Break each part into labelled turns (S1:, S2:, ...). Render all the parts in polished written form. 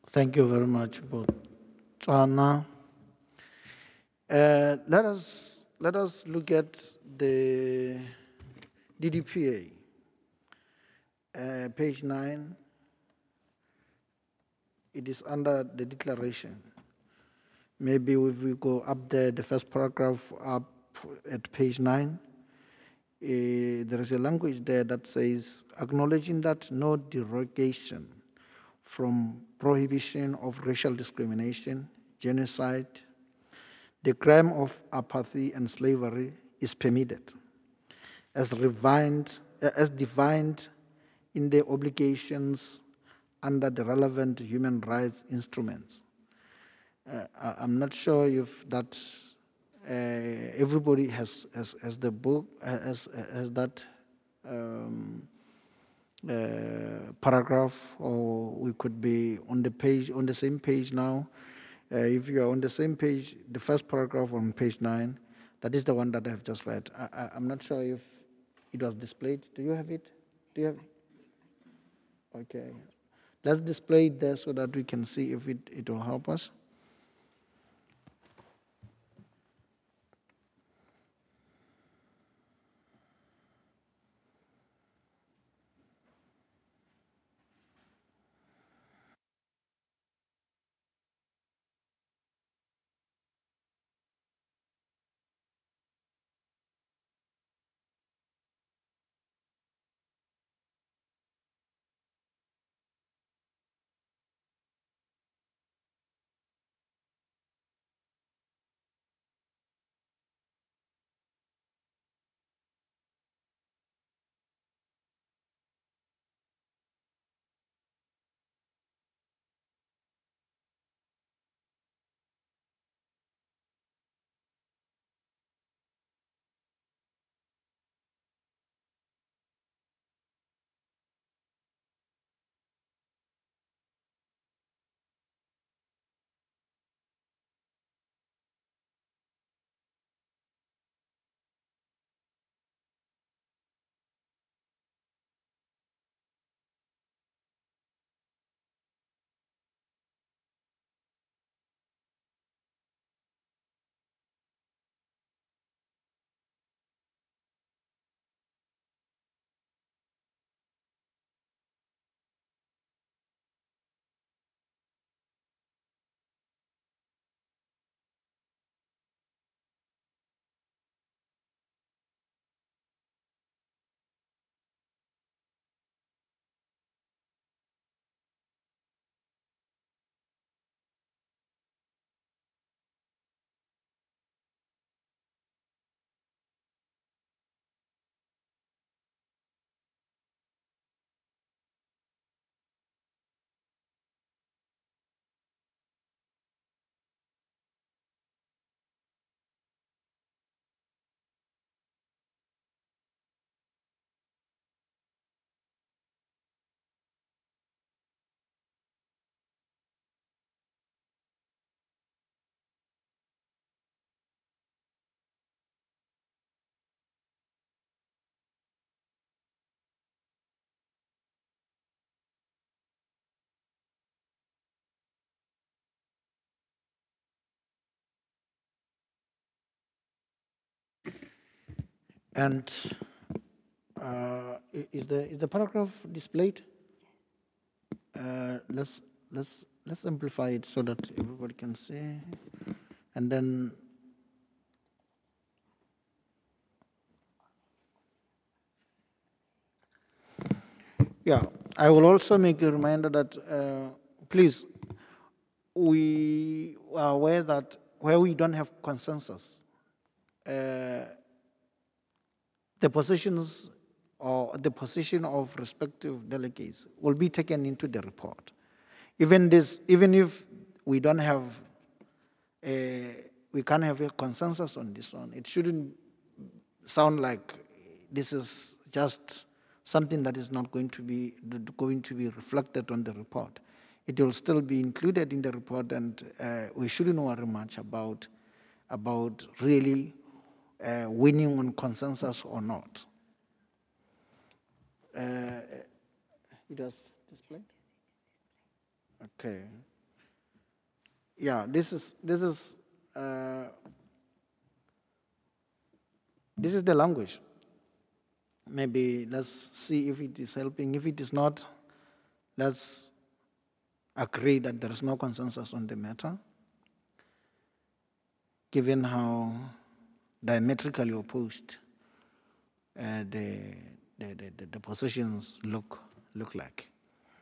S1: Thank you very much, Botswana. Let us look at the DDPA, page 9. It is under the declaration. Maybe if we go up there, the first paragraph up at page 9, there is a language there that says, acknowledging that no derogation from prohibition of racial discrimination, genocide, the crime of apathy and slavery is permitted, as defined in the obligations under the relevant human rights instruments. I'm not sure if that everybody has the book has that um, paragraph, or we could be on the same page now. If you are on the same page, the first paragraph on page 9, that is the one that I have just read. I'm not sure if it was displayed. Do you have it? Do you have? Okay. Let's display it there so that we can see if it will help us. And is the paragraph displayed? Let's amplify it so that everybody can see, and then yeah, I will also make a reminder that please, we are aware that where we don't have consensus, uh, the positions or the position of respective delegates will be taken into the report. Even if we don't have we can't have a consensus on this one, it shouldn't sound like this is just something that is not going to be reflected on the report. It will still be included in the report, and we shouldn't worry much about really winning on consensus or not. It was displayed? Okay. Yeah, uh, this is the language. Maybe let's see if it is helping. If it is not, let's agree that there is no consensus on the matter, given how diametrically opposed uh, the, the positions look like.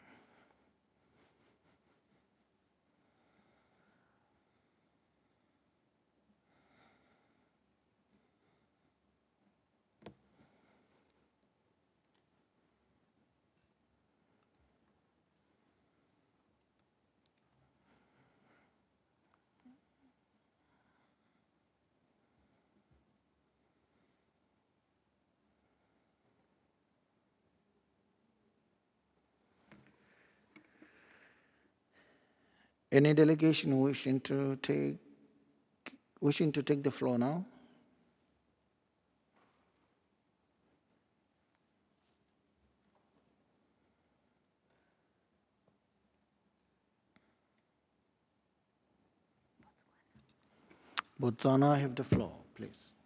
S1: Any delegation wishing to take the floor now? Botswana, have the floor, please.